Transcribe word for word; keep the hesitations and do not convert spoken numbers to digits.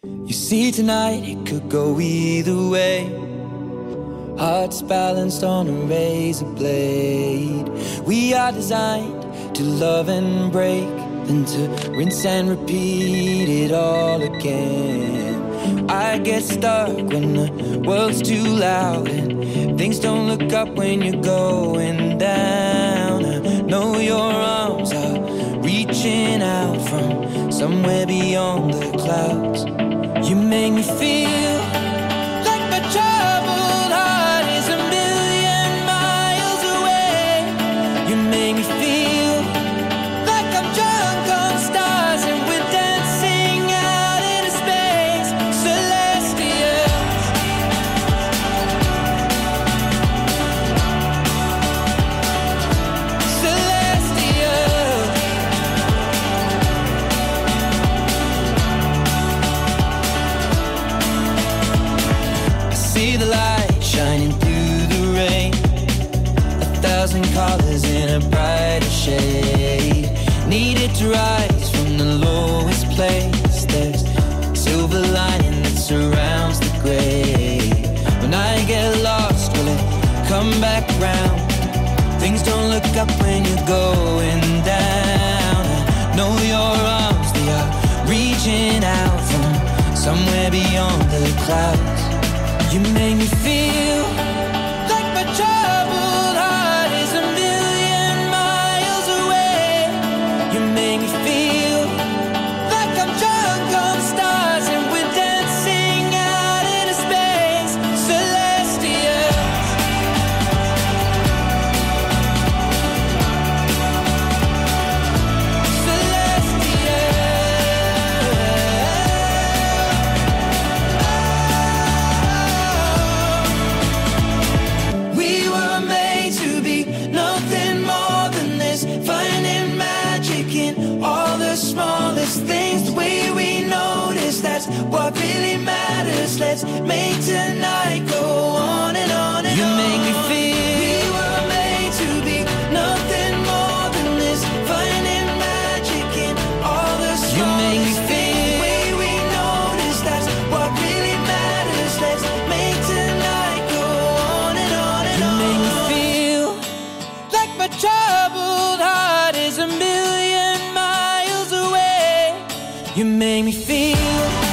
You see tonight it could go either way. Hearts balanced on a razor blade. We are designed to love and break, then to rinse and repeat it all again. I get stuck when the world's too loud and things don't look up when you're going down. I know your arms are reaching out from somewhere beyond the clouds. You make me feel like my troubled heart is a million miles away. You make me feel like I'm drunk on stars and we're dancing out into space. Celestial, celestial. See the light shining through the rain, a thousand colors in a brighter shade. Needed to rise from the lowest place. There's silver lining that surrounds the gray. When I get lost, will it come back round? Things don't look up when you're going down. I know your arms, they are reaching out from somewhere beyond the clouds. You make me feel like my troubled heart is a million miles away. You make me feel like I'm drunk on stars and we're dancing out into space. Celestial, things, the way we notice, that's what really matters. Let's make tonight go on and on and you on. You make me feel we were made to be nothing more than this, finding magic in all the smallest. You make me feel the way we notice, that's what really matters. Let's make tonight go on and on and you on. You make me feel like my troubled heart is a million miles away. You make me feel